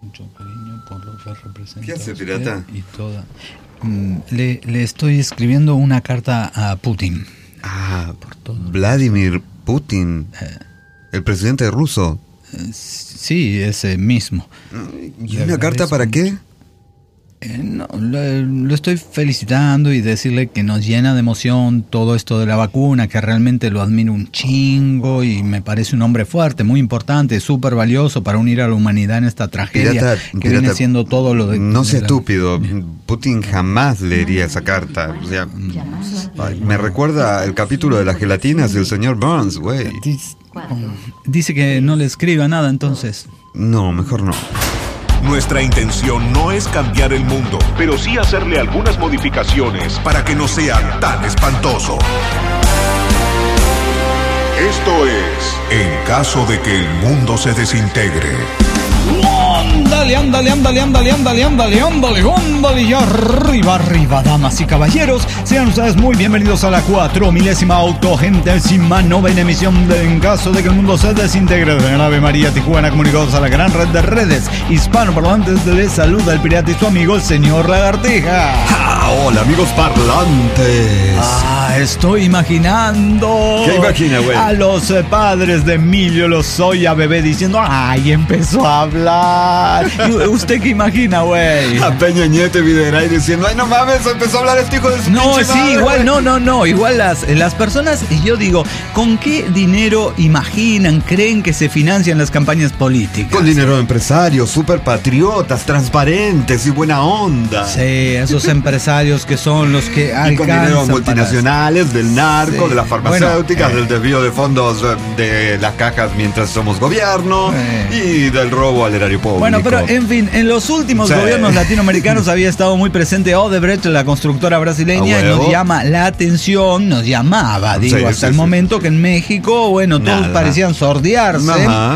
Mucho cariño por lo que representa. ¿Qué hace, pirata? Y toda. Le estoy escribiendo una carta a Putin. Por todo. Vladimir Putin, el presidente ruso. Sí, ese mismo. ¿Y una carta para qué? No, lo estoy felicitando y decirle que nos llena de emoción todo esto de la vacuna, que realmente lo admiro un chingo y me parece un hombre fuerte, muy importante, súper valioso para unir a la humanidad en esta tragedia que viene siendo todo lo de... No sea estúpido, Putin jamás leería esa carta. O sea, me recuerda el capítulo de las gelatinas del señor Burns, güey. Dice que no le escriba nada entonces. No, mejor no. Nuestra intención no es cambiar el mundo, pero sí hacerle algunas modificaciones para que no sea tan espantoso. Esto es En caso de que el mundo se desintegre. Ándale, y arriba, damas y caballeros. Sean ustedes muy bienvenidos a la 4000ª novena emisión de En caso de que el mundo se desintegre de la Ave María Tijuana, comunicados a la gran red de redes hispanoparlantes. De saluda el pirata y su amigo el señor Lagartija. Hola, amigos parlantes. Estoy imaginando. ¿Qué imagina, güey? A los padres de Emilio Lozoya, bebé, diciendo, ¡ay, empezó a hablar! ¿Usted qué imagina, güey? A Peña Nieto y Videgaray diciendo, ¡ay, no mames! Empezó a hablar este hijo de su No, pinche sí, madre, igual, güey. no. Igual las personas, y yo digo, ¿con qué dinero imaginan, creen que se financian las campañas políticas? Con dinero de empresarios, súper patriotas, transparentes y buena onda. Sí, esos empresarios que son los que alcanzan. Y con dinero multinacionales, del narco, Sí. de las farmacéuticas, Bueno, del desvío de fondos de las cajas mientras somos gobierno y del robo al erario público. Bueno, pero en fin, en los últimos gobiernos latinoamericanos había estado muy presente Odebrecht, la constructora brasileña, y nos llama la atención, nos llamaba, hasta el momento que en México, bueno, todos parecían sordearse.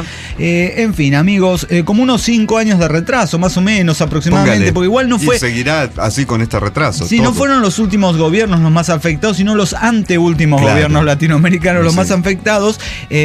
En fin, amigos, como unos 5 años de retraso, más o menos, aproximadamente. Póngale. Porque igual no fue... Y seguirá así con este retraso. Sí, no fueron los últimos gobiernos los más afectados, sino los anteúltimos gobiernos latinoamericanos los más afectados.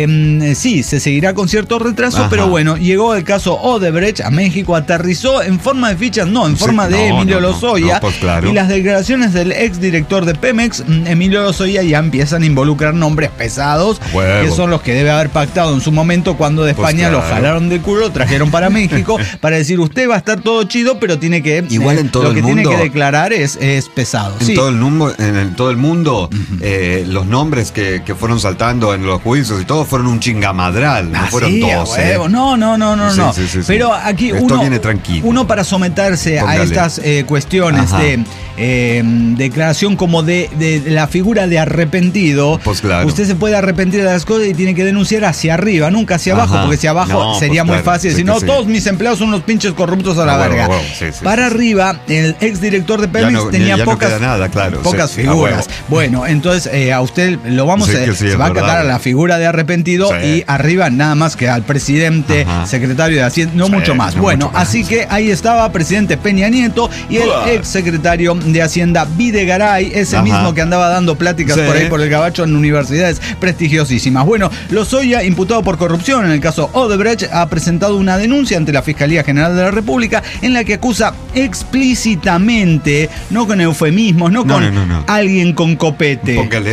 Sí, se seguirá con cierto retraso, pero bueno, llegó el caso Odebrecht a México, aterrizó en forma de fichas, no, en forma de Emilio Lozoya. Pues claro. Y las declaraciones del exdirector de Pemex, Emilio Lozoya, ya empiezan a involucrar nombres pesados, que son los que debe haber pactado en su momento cuando de España lo jalaron del culo, lo trajeron para México para decir, usted va a estar todo chido, pero tiene que... Igual en todo lo que el mundo, tiene que declarar es pesado. En todo el mundo, los nombres que fueron saltando en los juicios y todo fueron un chingamadral, no fueron 12. No. Sí. Pero aquí esto viene tranquilo. Uno para someterse a estas cuestiones de declaración como de la figura de arrepentido, pues claro. Usted se puede arrepentir de las cosas y tiene que denunciar hacia arriba, nunca hacia abajo, porque hacia abajo sería muy fácil decir, todos mis empleados son unos pinches corruptos a la verga. Para arriba, el exdirector de Pemex tenía pocas, no queda nada, claro, pocas figuras. Bueno, entonces a usted lo vamos se va a acatar a la figura de arrepentido y arriba nada más que al presidente, secretario de Hacienda, no mucho más. Bueno, así que ahí estaba presidente Peña Nieto y el ex secretario de Hacienda Videgaray, ese mismo que andaba dando pláticas por ahí por el gabacho en universidades prestigiosísimas. Bueno, Lozoya, imputado por corrupción en el caso Odebrecht, ha presentado una denuncia ante la Fiscalía General de la República en la que acusa explícitamente, no con eufemismos, no con alguien con copete. Póngale,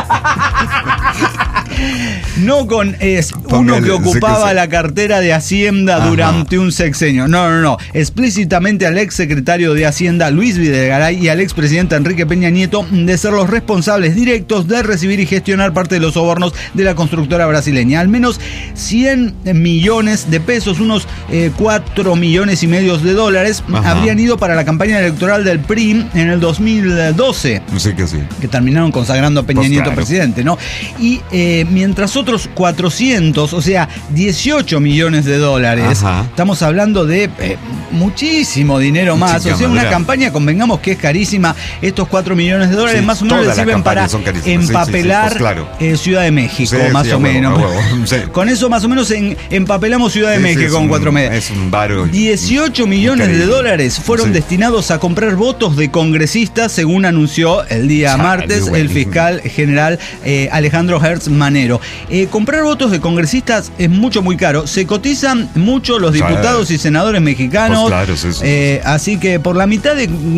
No con uno que ocupaba la cartera de Hacienda durante un sexenio. No. Explícitamente al ex secretario de Hacienda Luis Videgaray y al expresidente Enrique Peña Nieto de ser los responsables directos de recibir y gestionar parte de los sobornos de la constructora brasileña. Al menos 100 millones de pesos, unos 4 millones y medio de dólares, habrían ido para la campaña electoral del PRI en el 2012. Sí que sí. Que terminaron consagrando a Peña Nieto presidente, ¿no? Y mientras otros 400, o sea, 18 millones de dólares, estamos hablando de muchísimo dinero más. O sea, una campaña, convengamos que es carísima. Estos 4 millones de dólares más o menos le sirven para empapelar Ciudad de México, más o menos. Con eso más o menos empapelamos Ciudad de México con 4 meses. Es un varo 18 millones de dólares fueron destinados a comprar votos de congresistas, según anunció el día martes el fiscal general Alejandro Hertz Manero. Comprar votos de congresistas es muy caro. Se cotizan mucho los diputados y senadores mexicanos. Pues claro, sí. Así que por la mitad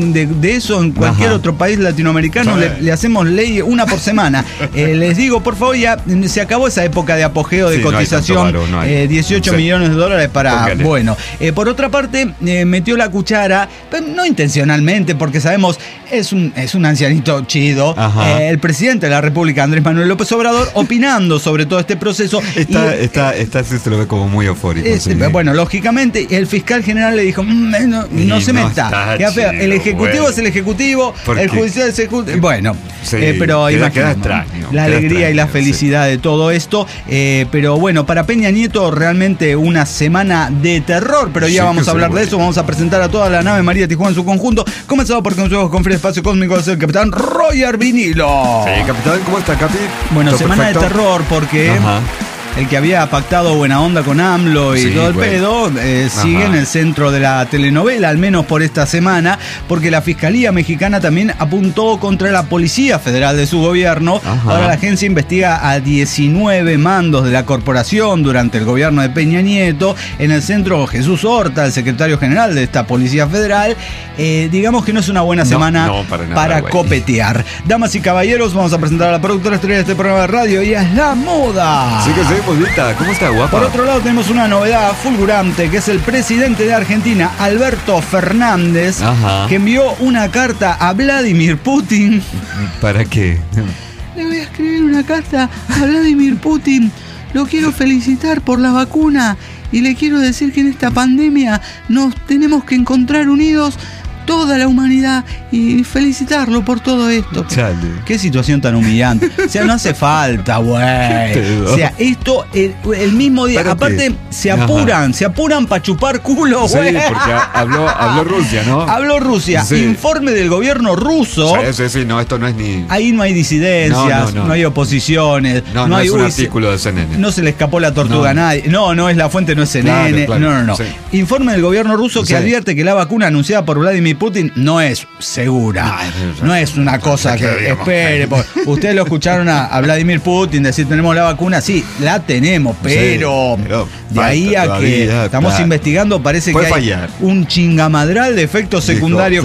de eso en cualquier otro país latinoamericano le hacemos ley una por semana. Les digo, por favor, ya se acabó esa época de apogeo de cotización. 18 millones de dólares para... Bueno, por otra parte, metió la cuchara, no intencionalmente, porque sabemos, es un ancianito chido. El presidente de la República, Andrés Manuel López Obrador, opinando sobre todo este proceso. Está sí se lo ve como muy eufórico. Bueno, lógicamente, el fiscal general le dijo, no se meta. El ejecutivo es el ejecutivo, el judicial es el ejecutivo. Bueno, pero queda extraño. La alegría y la felicidad de todo esto. Pero bueno, para Peña Nieto realmente una semana de terror, pero ya vamos a hablar de eso. Vamos a presentar a toda la nave María Tijuana en su conjunto, comenzado por consejos con Free Espacio Cósmico, es el capitán Roger Vinilo. Sí, capitán, ¿cómo está, Capi? Bueno, semana de terror porque... El que había pactado buena onda con AMLO y todo el pedo, sigue en el centro de la telenovela, al menos por esta semana, porque la Fiscalía Mexicana también apuntó contra la Policía Federal de su gobierno. Ahora la agencia investiga a 19 mandos de la corporación durante el gobierno de Peña Nieto. En el centro, Jesús Horta, el secretario general de esta Policía Federal. Digamos que no es una buena semana para copetear. Damas y caballeros, vamos a presentar a la productora estrella de este programa de radio. Ella es La Moda. Sí que sí. ¿Cómo está, guapa? Por otro lado tenemos una novedad fulgurante, que es el presidente de Argentina, Alberto Fernández, que envió una carta a Vladimir Putin. ¿Para qué? Le voy a escribir una carta a Vladimir Putin. Lo quiero felicitar por la vacuna y le quiero decir que en esta pandemia nos tenemos que encontrar unidos toda la humanidad y felicitarlo por todo esto. Chale. Qué situación tan humillante. O sea, no hace falta, güey. O sea, esto el mismo día. Espérate. Aparte, se apuran para chupar culo, güey. Sí, porque habló Rusia, ¿no? Habló Rusia. Sí. Informe del gobierno ruso. Sí, no, esto no es ni... Ahí no hay disidencias, no hay oposiciones. No hay un artículo de CNN. No se le escapó la tortuga a nadie. No es la fuente, no es CNN. Claro. No. Sí. Informe del gobierno ruso que advierte que la vacuna anunciada por Vladimir Putin no es segura. No es una cosa que espere. Ustedes lo escucharon a Vladimir Putin decir tenemos la vacuna. Sí, la tenemos, pero de ahí a que estamos investigando parece que hay un chingamadral de efectos secundarios.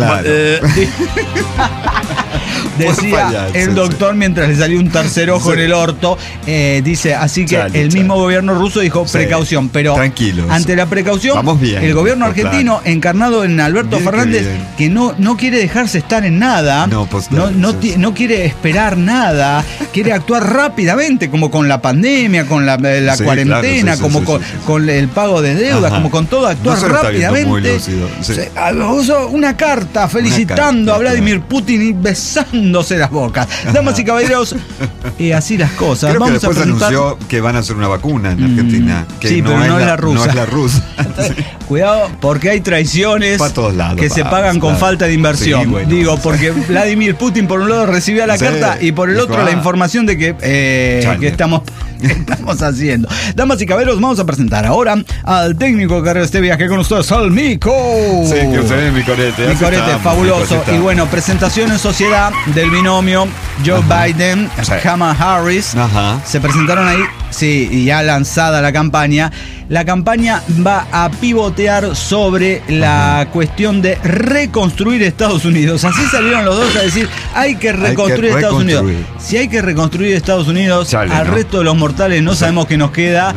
Decía el doctor mientras le salió un tercer ojo en el orto. Dice, así que el mismo gobierno ruso dijo precaución, pero tranquilos. Ante la precaución, vamos bien, el gobierno argentino, encarnado en Alberto Fernández, que no quiere dejarse estar en nada, no quiere esperar nada, quiere actuar rápidamente, como con la pandemia, con la cuarentena, con el pago de deudas, como con todo, actuar rápidamente. Una carta felicitando a Vladimir Putin y besándose las bocas. Damas y caballeros, así las cosas. Creo vamos que después a presentar... anunció que van a hacer una vacuna en Argentina. Que sí, pero no es la rusa. No es la rusa. Cuidado, porque hay traiciones que se pagan con falta de inversión. Sí, bueno, digo, porque Vladimir Putin por un lado recibía la carta y por el otro la información de que estamos haciendo. Damas y caballeros, vamos a presentar ahora al técnico que hará este viaje con ustedes, al Mico. Sí, que usted ve mi corete. Mi corete, fabuloso. Y bueno, presentación en sociedad del binomio Joe Biden, Kamala Harris. Se presentaron ahí, sí, y ya lanzada la campaña. La campaña va a pivotear sobre la cuestión de reconstruir Estados Unidos. Así salieron los dos a decir, hay que reconstruir Estados Unidos. Si hay que reconstruir Estados Unidos, al resto de los mortales no sabemos qué nos queda.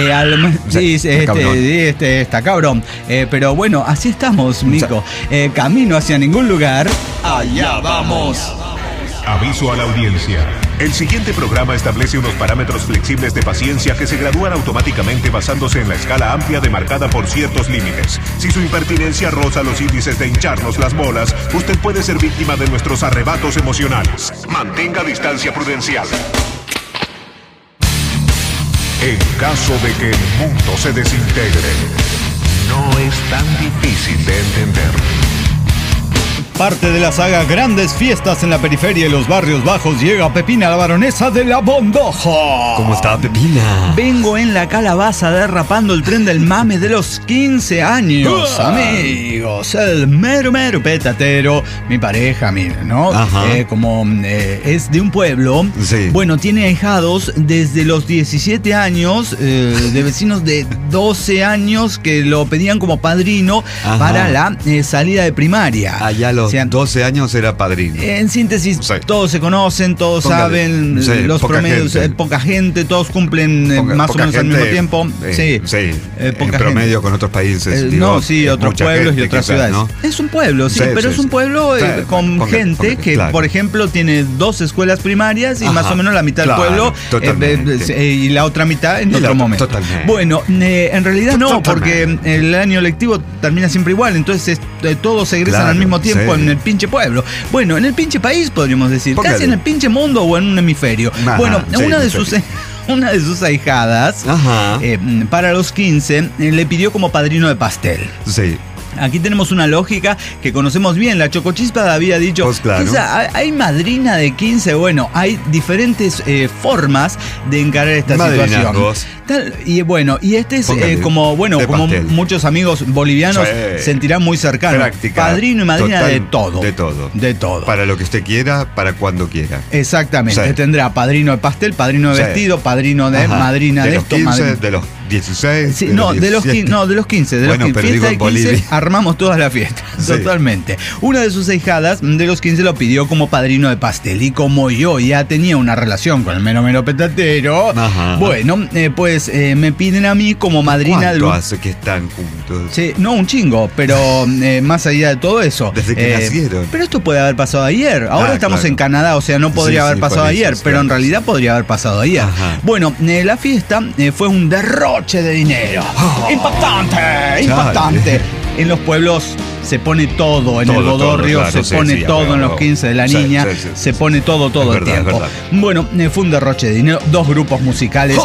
Está cabrón. Pero bueno, así estamos, Mico. Camino hacia ningún lugar. Allá vamos. Aviso a la audiencia. El siguiente programa establece unos parámetros flexibles de paciencia que se gradúan automáticamente basándose en la escala amplia demarcada por ciertos límites. Si su impertinencia roza los índices de hincharnos las bolas, usted puede ser víctima de nuestros arrebatos emocionales. Mantenga distancia prudencial. En caso de que el mundo se desintegre, no es tan difícil de entender. Parte de la saga Grandes Fiestas en la Periferia y los Barrios Bajos llega Pepina, la baronesa de la Bondojo. ¿Cómo está, Pepina? Vengo en la calabaza derrapando el tren del mame de los 15 años, amigos. El mero petatero, mi pareja, miren, ¿no? Como es de un pueblo, sí. Bueno, tiene ahijados desde los 17 años, de vecinos de 12 años que lo pedían como padrino para la salida de primaria. Allá a los 12 años era padrino. En síntesis, sí. Todos se conocen, todos saben, sí, los promedios, poca gente, todos cumplen más o menos al mismo tiempo. Sí, en promedio gente. Con otros países. No, sí, otros pueblos y otras ciudades. ¿No? Es un pueblo, sí, pero es un pueblo con gente que, claro. Por ejemplo, tiene 2 escuelas primarias y más o menos la mitad del pueblo y la otra mitad en otro momento. Totalmente. Bueno, en realidad no, porque el año lectivo termina siempre igual, entonces todos se egresan al mismo tiempo en el pinche pueblo. Bueno, en el pinche país podríamos decir, casi en el pinche mundo o en un hemisferio. Bueno, una de sus ahijadas, para los 15, le pidió como padrino de pastel. Sí. Aquí tenemos una lógica que conocemos bien. La Chocochispa había dicho, pues claro. Hay madrina de 15. Bueno, hay diferentes formas de encarar esta situación. Y bueno, y este es como muchos amigos bolivianos sentirán muy cercano. Práctica, padrino y madrina total, de todo. De todo. Para lo que usted quiera, para cuando quiera. Exactamente. Tendrá padrino de pastel, padrino de vestido, padrino de madrina de esto. 15, de los 16. Sí, de los 15. De bueno, los 15. Pero fiesta digo en de 15 Bolivia. armamos toda la fiesta. Sí. Totalmente. Una de sus ahijadas de los 15 lo pidió como padrino de pastel. Y como yo ya tenía una relación con el mero petatero, bueno, pues me piden a mí como madrina ¿Cuánto hace que están juntos? Sí, no, un chingo, pero más allá de todo eso. Desde que nacieron. Pero esto puede haber pasado ayer. Ahora estamos en Canadá, o sea, no podría haber pasado ayer, pero en realidad podría haber pasado ayer. Bueno, la fiesta fue un derroche de dinero. Impactante. En los pueblos se pone todo, en el bodorrio se pone todo, en los 15 de la niña, se pone todo el tiempo. Bueno, fue un derroche de dinero, 2 grupos musicales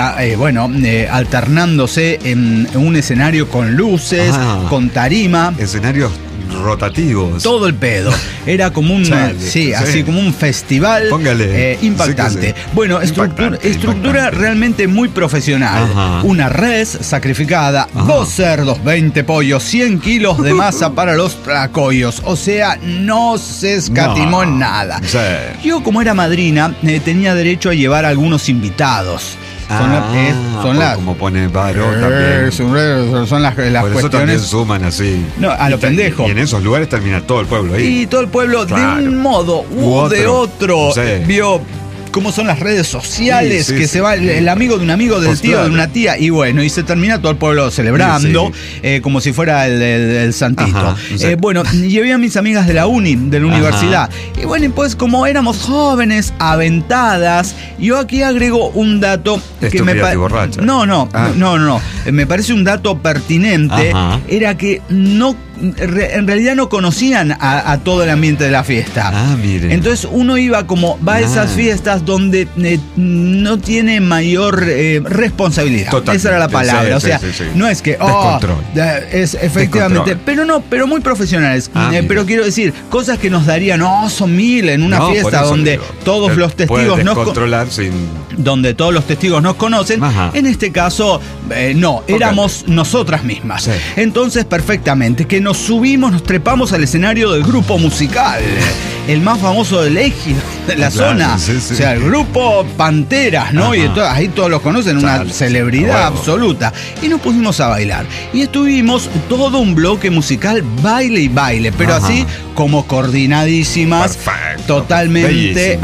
alternándose en un escenario con luces, con tarima. Escenarios rotativos. Todo el pedo. Era como un así como un festival impactante. Bueno, estructura realmente muy profesional. Una res sacrificada, 2 cerdos, 20 pollos, 100 kilos de masa para los tlacoyos. O sea, no se escatimó en nada. Yo, como era madrina, tenía derecho a llevar a algunos invitados. Son las como pone Varo también. Son las por eso cuestiones. También suman así. No, a lo pendejo. Y en esos lugares termina todo el pueblo ahí. Y todo el pueblo, claro, de un modo u de otro, vio cómo son las redes sociales, que se va el amigo de un amigo del tío de una tía, y bueno, y se termina todo el pueblo celebrando, como si fuera el santito. Bueno, llevé a mis amigas de la universidad, y bueno, pues como éramos jóvenes, aventadas, yo aquí agrego un dato que me parece... No, me parece un dato pertinente, era que en realidad no conocían a todo el ambiente de la fiesta. Miren. Entonces uno iba a esas fiestas donde no tiene mayor responsabilidad. Totalmente. Esa era la palabra. No es que es efectivamente, pero muy profesionales. Pero quiero decir, cosas que nos darían, son 1000 en una fiesta donde todos los testigos donde todos los testigos nos conocen. En este caso, no, éramos nosotras mismas. Entonces, perfectamente, que nos trepamos al escenario del grupo musical, el más famoso del ejido, de la zona. O sea, el grupo Panteras, ¿no? Y ahí todos los conocen, una celebridad absoluta. Y nos pusimos a bailar. Y estuvimos todo un bloque musical, baile y baile, pero así como coordinadísimas, totalmente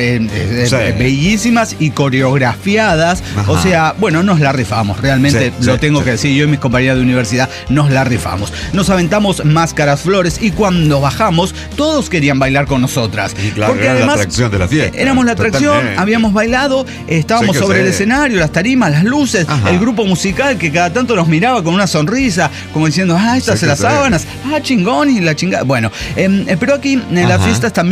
bellísimas y coreografiadas. O sea, bueno, nos la rifamos, realmente lo tengo que decir. Yo y mis compañeras de universidad nos la rifamos. Nos aventamos máscaras, flores, y cuando bajamos todos querían bailar con nosotras. Y claro, porque además, la atracción de la fiesta. Éramos la atracción, habíamos bailado, estábamos sobre el escenario, las tarimas, las luces, el grupo musical que cada tanto nos miraba con una sonrisa, como diciendo, estas las sábanas, chingón y la chingada. Bueno, pero aquí la fiesta es también de una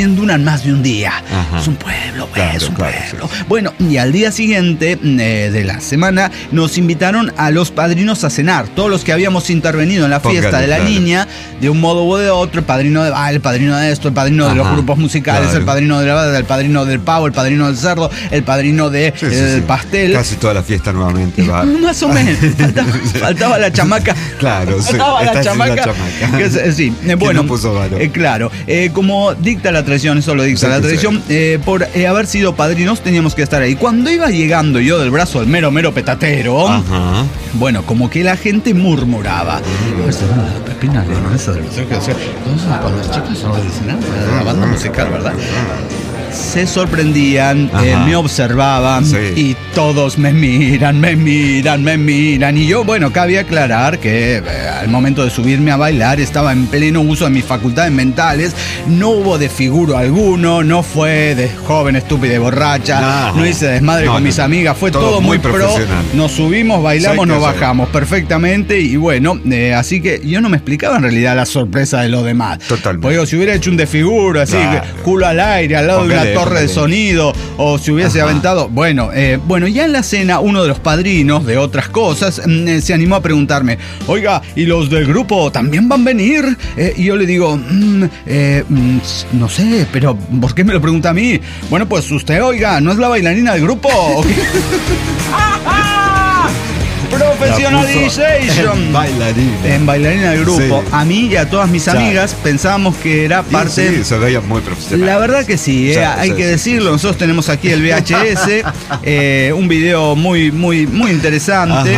más de un día. Ajá. Es un pueblo, pues, es un pueblo. Sí. Bueno, y al día siguiente de la semana nos invitaron a los padrinos a cenar. Todos los que habíamos intervenido en la fiesta de la niña, de un modo u de otro, el padrino de baile, el padrino de esto, el padrino de los grupos musicales, el padrino de la banda, el padrino del pavo, el padrino del cerdo, el padrino del pastel. Casi toda la fiesta nuevamente va. Más o menos. Faltaba la chamaca. Claro, faltaba la chamaca. Sí, bueno, no puso claro, como dicta la tradición, eso lo dicta la tradición, por haber sido padrinos teníamos que estar ahí. Cuando iba llegando yo del brazo del mero petatero, bueno, como que la gente murmuraba. Pepina, eso de los con las chicas no le dicen nada, la banda musical, ¿verdad? Se sorprendían, me observaban y todos me miran. Y yo, bueno, cabe aclarar que al momento de subirme a bailar estaba en pleno uso de mis facultades mentales. No hubo desfiguro alguno, no fue de joven, estúpida y borracha, no hice desmadre con mis amigas, fue todo muy pro. Nos subimos, bailamos, nos bajamos perfectamente y bueno, así que yo no me explicaba en realidad la sorpresa de los demás. Totalmente. Porque digo, si hubiera hecho un desfiguro así, culo al aire, al lado de una torre de sonido, o si hubiese aventado. Bueno, ya en la cena, uno de los padrinos de otras cosas se animó a preguntarme: oiga, ¿y los del grupo también van a venir? Y yo le digo, no sé, pero ¿por qué me lo pregunta a mí? Bueno, pues usted, oiga, ¿no es la bailarina del grupo? Professionalization. En bailarina del grupo. Sí. A mí y a todas mis amigas pensábamos que era parte. Sí, se veía muy profesional. La verdad que sí, hay que decirlo. Nosotros tenemos aquí el VHS, un video muy interesante.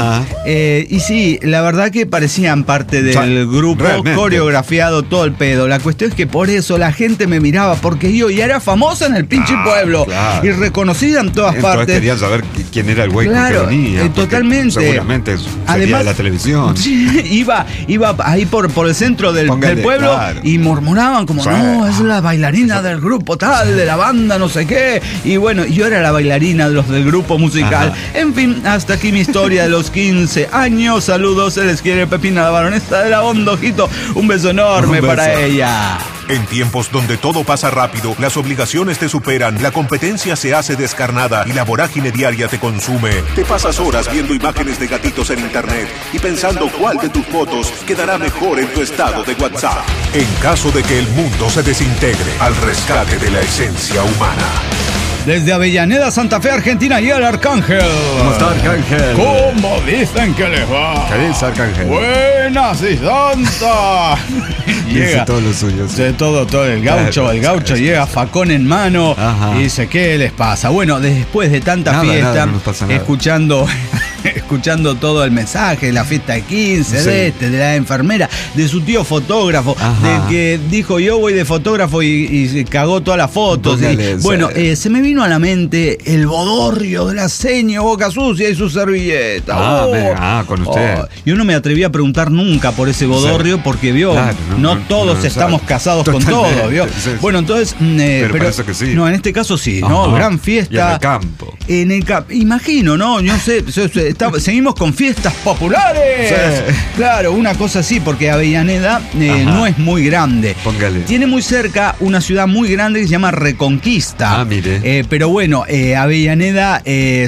Y sí, la verdad que parecían parte del grupo, realmente coreografiado todo el pedo. La cuestión es que por eso la gente me miraba, porque yo ya era famosa en el pinche pueblo y reconocida en todas partes. Querían saber quién era el güey con que venía. Totalmente. Seguramente además, de la televisión. Iba ahí por el centro del pueblo y murmuraban como, no, es la bailarina del grupo tal, de la banda, no sé qué. Y bueno, yo era la bailarina de los del grupo musical. En fin, hasta aquí mi historia de los 15 años. Saludos, se les quiere Pepina, la baronesa de la Onda, ojito. Un beso enorme para ella. En tiempos donde todo pasa rápido, las obligaciones te superan, la competencia se hace descarnada y la vorágine diaria te consume. Te pasas horas viendo imágenes de gatitos en internet y pensando cuál de tus fotos quedará mejor en tu estado de WhatsApp. En caso de que el mundo se desintegre, al rescate de la esencia humana. Desde Avellaneda, Santa Fe, Argentina, y el Arcángel. ¿Cómo está, Arcángel? ¿Cómo dicen que les va? ¿Qué dice, Arcángel? Buenas y santa. Llega todo lo suyo. De todo el gaucho llega facón en mano y dice, ¿qué les pasa? Bueno, después de tanta fiesta, no pasa nada. escuchando todo el mensaje, la fiesta de 15, de la enfermera, de su tío fotógrafo, de que dijo, yo voy de fotógrafo y cagó todas las fotos. Bueno, se me vino a la mente el bodorrio de la seño Boca Sucia y su servilleta. Con usted. Yo no me atreví a preguntar nunca por ese bodorrio porque vio, no todos estamos casados con todo, vio. Bueno, entonces, pero parece que sí. No, en este caso sí, ¿no? Gran fiesta. Y en el campo. Imagino, ¿no? Yo sé, seguimos con fiestas populares. Sí. Claro, una cosa así, porque Avellaneda no es muy grande. Póngale. Tiene muy cerca una ciudad muy grande que se llama Reconquista. Mire. Pero bueno, Avellaneda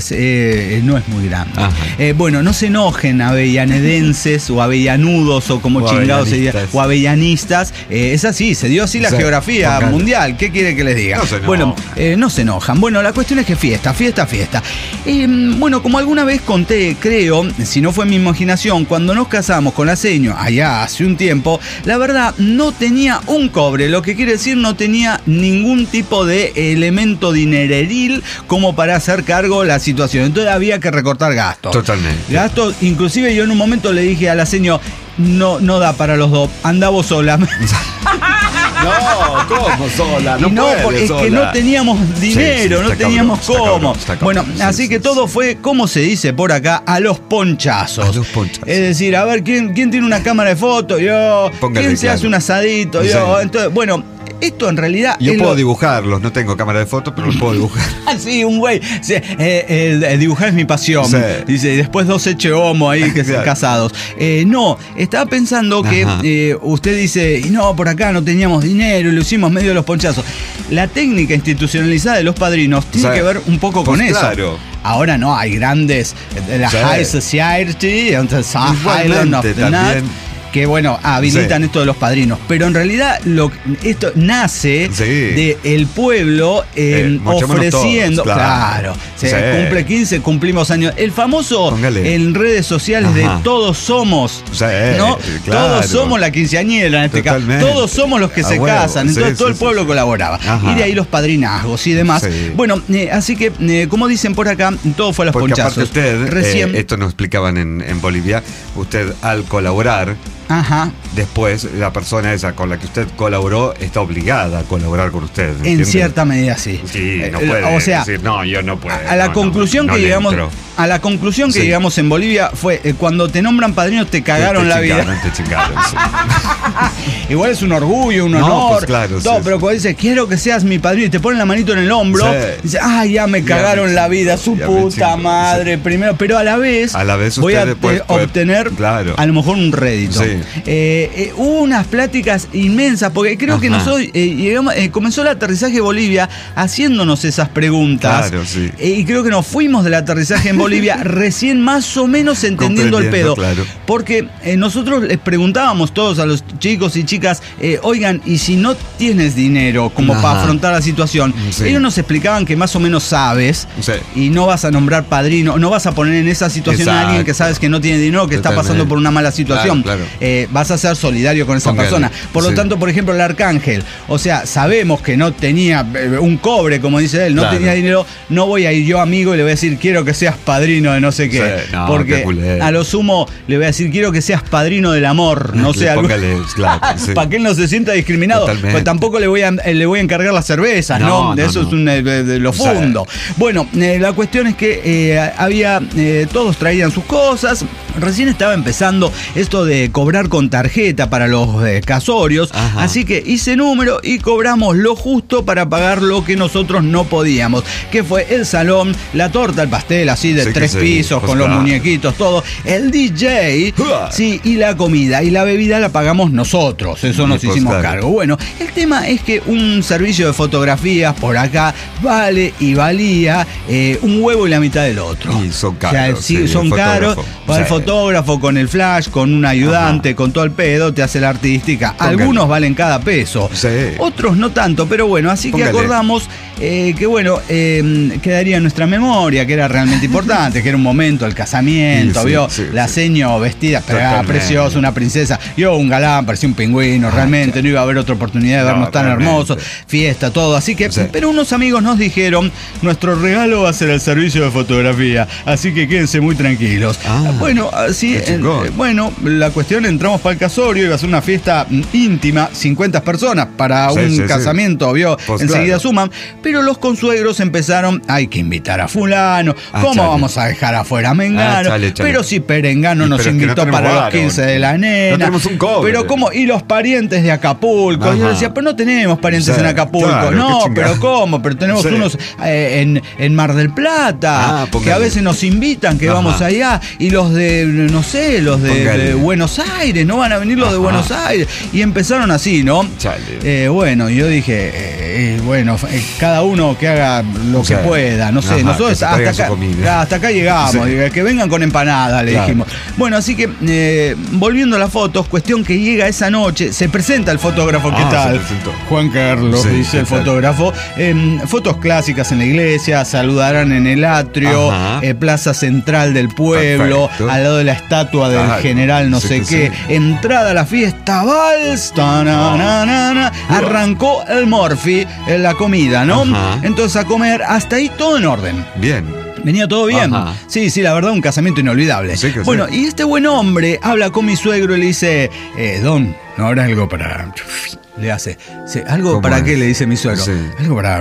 no es muy grande. Bueno, no se enojen avellanedenses o avellanudos o como chingados se diga, o avellanistas. Es así, se dio así la geografía mundial. ¿Qué quiere que les diga? Bueno, no se enojan. Bueno, la cuestión es que fiesta. Bueno, como alguna vez conté, creo, si no fue mi imaginación, cuando nos casamos con la seño, allá hace un tiempo, la verdad no tenía un cobre, lo que quiere decir no tenía ningún tipo de elemento dinereril como para hacer cargo la situación. Entonces había que recortar gastos. Totalmente. Gastos, inclusive yo en un momento le dije a la seño, no da para los dos, anda vos sola. No, ¿cómo sola? No, porque es que no teníamos dinero, no teníamos cómo. Bueno, así que todo fue, como se dice por acá, a los ponchazos. Es decir, a ver, ¿quién tiene una cámara de fotos? Yo. ¿Quién se hace un asadito? Yo. Entonces, bueno, Esto en realidad... Yo puedo dibujarlos, no tengo cámara de fotos, pero los puedo dibujar. Sí, un güey. Sí, dibujar es mi pasión. Sí. Dice, y después 2 eche homo ahí que claro. Casados. No, estaba pensando que usted dice, y no, por acá no teníamos dinero y lo hicimos medio de los ponchazos. La técnica institucionalizada de los padrinos tiene que ver un poco con eso. Claro. Ahora no, hay grandes, la High Society, entonces Highland of the Night, que bueno, habilitan esto de los padrinos. Pero en realidad esto nace del pueblo ofreciendo. Todos, claro. Cumple 15, cumplimos años. El famoso en redes sociales de todos somos, ¿no? Claro. Todos somos la quinceañera en este caso. Todos somos los que se casan. Entonces todo el pueblo colaboraba. Y de ahí los padrinazgos y demás. Bueno, así que, como dicen por acá, todo fue a los ponchazos. Porque aparte usted, esto nos explicaban en Bolivia, usted al colaborar, después la persona esa con la que usted colaboró está obligada a colaborar con usted. ¿Entiende? En cierta medida sí. Sí, no puede decir, no, yo no puedo. A la conclusión que llegamos, a la conclusión que llegamos en Bolivia fue cuando te nombran padrino te cagaron la vida. Te chingaron, Igual es un orgullo, un honor. Pues claro, todo, pero cuando dices quiero que seas mi padrino y te ponen la manito en el hombro, dices, ya me cagaron la vida, su puta madre. Primero, pero a la vez voy a obtener a lo mejor un rédito. Hubo unas pláticas inmensas, porque creo que nosotros comenzó el aterrizaje de Bolivia haciéndonos esas preguntas. Claro, y creo que nos fuimos del aterrizaje en Bolivia recién más o menos entendiendo el pedo. Claro. Porque nosotros les preguntábamos todos a los chicos y chicas, oigan, y si no tienes dinero como para afrontar la situación, ellos nos explicaban que más o menos sabes y no vas a nombrar padrino, no vas a poner en esa situación a alguien que sabes que no tiene dinero, que está pasando por una mala situación. Claro. Vas a ser solidario con esa persona. Por lo tanto, por ejemplo, el arcángel, o sea, sabemos que no tenía un cobre, como dice él, no tenía dinero, no voy a ir yo amigo y le voy a decir quiero que seas padrino de no sé qué, porque a lo sumo le voy a decir quiero que seas padrino del amor, no sé, para que él no se sienta discriminado. Pues tampoco le voy a encargar las cervezas, ¿no? Eso es de lo fundo. Bueno, la cuestión es que todos traían sus cosas. Recién estaba empezando esto de cobrar con tarjeta para los casorios, así que hice número y cobramos lo justo para pagar lo que nosotros no podíamos, que fue el salón, la torta, el pastel así de 3 pisos con los muñequitos, todo, el DJ, y la comida y la bebida la pagamos nosotros, eso nos hicimos cargo. Bueno, el tema es que un servicio de fotografías por acá vale y valía un huevo y la mitad del otro. Y son caros. O sea, son caros. Para el fotógrafo con el flash, con un ayudante, con todo el pedo, te hace la artística. Algunos valen cada peso, otros no tanto, pero bueno, así que acordamos que bueno, quedaría en nuestra memoria, que era realmente importante, que era un momento, el casamiento, la seño vestida, preciosa, una princesa, yo un galán, parecía un pingüino, realmente no iba a haber otra oportunidad de vernos tan hermosos, fiesta, todo, así que, pero unos amigos nos dijeron, nuestro regalo va a ser el servicio de fotografía, así que quédense muy tranquilos. Bueno, así, bueno, la cuestión, entramos para el casorio, iba a ser una fiesta íntima, 50 personas para un casamiento, pues enseguida suman, pero los consuegros empezaron, hay que invitar a fulano, ¿cómo vamos a dejar afuera a Mengano? Pero si Perengano nos invitó para los 15 de la nena, no tenemos un cobre. Pero ¿cómo? Y los parientes de Acapulco, y yo decía, pero no tenemos parientes en Acapulco, no, pero ¿cómo? Pero tenemos unos en Mar del Plata, que a veces nos invitan, que vamos allá, y los de, no sé, los de Buenos Aires, no van a venir los de Buenos Aires, y empezaron así, ¿no? Bueno, yo dije, cada uno que haga lo que pueda, no sé, nosotros hasta acá llegamos, que vengan con empanada, le dijimos. Bueno, así que volviendo a las fotos, cuestión que llega esa noche, se presenta el fotógrafo, ¿qué tal? Juan Carlos, dice el fotógrafo, fotos clásicas en la iglesia, saludarán en el atrio, plaza central del pueblo, al lado de la estatua del general no sé qué, entrada a la fiesta, vals, arrancó el Morphy, la comida, ¿no? Entonces a comer, hasta ahí todo en orden. Bien. Venía todo bien. Sí, la verdad, un casamiento inolvidable. Y este buen hombre habla con mi suegro y le dice, Don, no, ahora algo para... Le hace, ¿algo para qué? Le dice mi suegro. Sí. Algo para...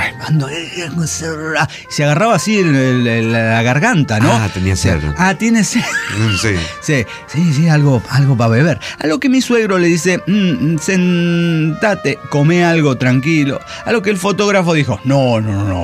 Se agarraba así la garganta, ¿no? Tenía sed. Tiene sed. Sí, algo para beber. A lo que mi suegro le dice, sentate, come algo tranquilo. A lo que el fotógrafo dijo, no,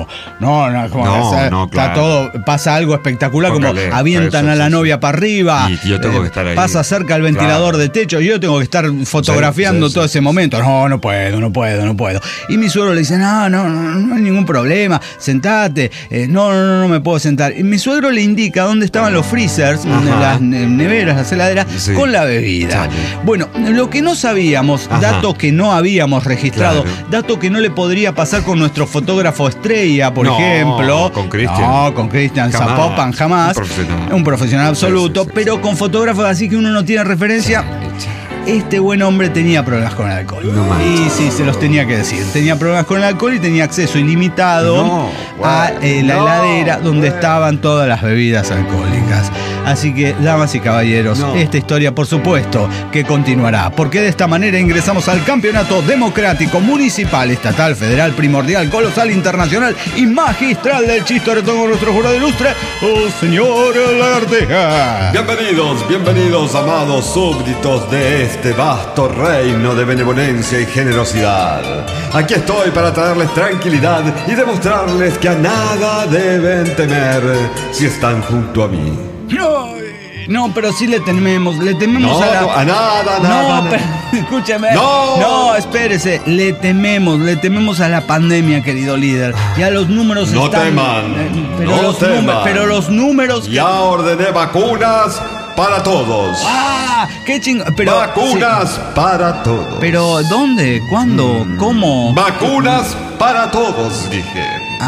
está todo, pasa algo espectacular, como avientan a la novia para arriba. Y yo tengo que estar ahí. Pasa cerca el ventilador de techo y yo tengo que estar fotografiando todo ese momento. No puedo. Y mi suegro le dice, no hay ningún problema, sentate. No me puedo sentar. Y mi suegro le indica dónde estaban los freezers, las neveras, las heladeras, con la bebida. Bueno, lo que no sabíamos, dato que no habíamos registrado, dato que no le podría pasar con nuestro fotógrafo estrella, por ejemplo. Con Cristian. No, con Cristian Zapopan jamás. Un profesional absoluto, pero con fotógrafos así que uno no tiene referencia. Este buen hombre tenía problemas con el alcohol. Y sí, se los tenía que decir. Tenía problemas con el alcohol y tenía acceso ilimitado a la heladera donde estaban todas las bebidas alcohólicas. Así que, damas y caballeros, esta historia, por supuesto, que continuará. Porque de esta manera ingresamos al campeonato democrático, municipal, estatal, federal, primordial, colosal, internacional y magistral del chistoretón con nuestro jurado ilustre, señor Lagarteja. Bienvenidos, amados súbditos de este vasto reino de benevolencia y generosidad. Aquí estoy para traerles tranquilidad y demostrarles que a nada deben temer si están junto a mí. No, pero sí le tememos a nada. Pero, escúcheme. Espérese. Le tememos a la pandemia, querido líder. Ya los números teman. Pero los números... Ya ordené vacunas para todos. ¡Qué chingón! Vacunas para todos. ¿Pero dónde? ¿Cuándo? ¿Cómo? Vacunas para todos, dije.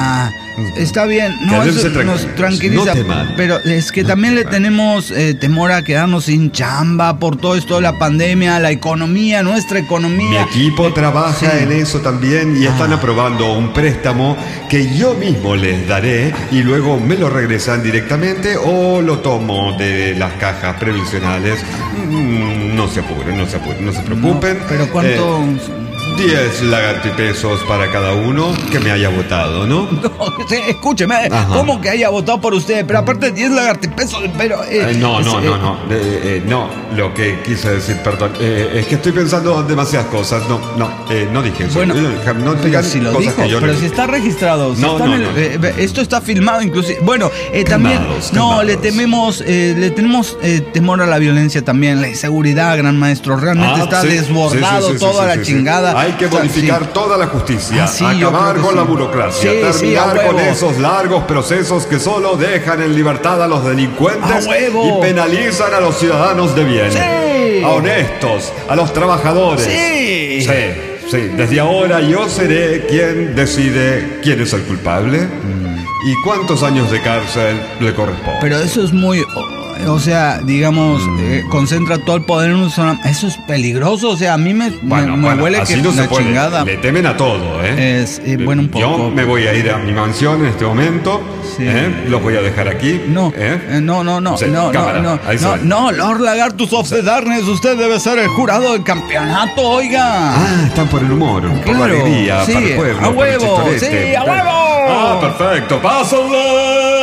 Está bien, eso nos tranquiliza, pero es que también le tenemos temor a quedarnos sin chamba por todo esto de la pandemia, la economía, nuestra economía. Mi equipo trabaja en eso también y están aprobando un préstamo que yo mismo les daré y luego me lo regresan directamente o lo tomo de las cajas previsionales. No se apuren, no se preocupen. ¿Pero cuánto...? 10 lagartipesos para cada uno que me haya votado, ¿no? Escúcheme, ¿cómo que haya votado por usted? Pero aparte 10 lagartipesos, pero... No, lo que quise decir, perdón, es que estoy pensando demasiadas cosas, no dije eso. Bueno, pero si lo dijo, pero si está registrado, esto está filmado inclusive. Bueno, también, le tenemos temor a la violencia también, la inseguridad, gran maestro, realmente está desbordado toda la chingada. Hay que modificar toda la justicia, acabar con la burocracia, terminar con esos largos procesos que solo dejan en libertad a los delincuentes y penalizan a los ciudadanos de bien, a honestos, a los trabajadores. Sí, desde ahora yo seré quien decide quién es el culpable y cuántos años de cárcel le corresponde. Pero eso es muy... O sea, digamos, concentra todo el poder en un solo... Eso es peligroso, o sea, a mí me huele que no la chingada. Le temen a todo, ¿eh? Un poco. Yo me voy a ir a mi mansión en este momento, los voy a dejar aquí. No, Lord Lagartus of the Darkness, usted debe ser el jurado del campeonato, oiga. Están por el humor, por la alegría, para el pueblo, a huevo, a huevo. Perfecto, pásenle.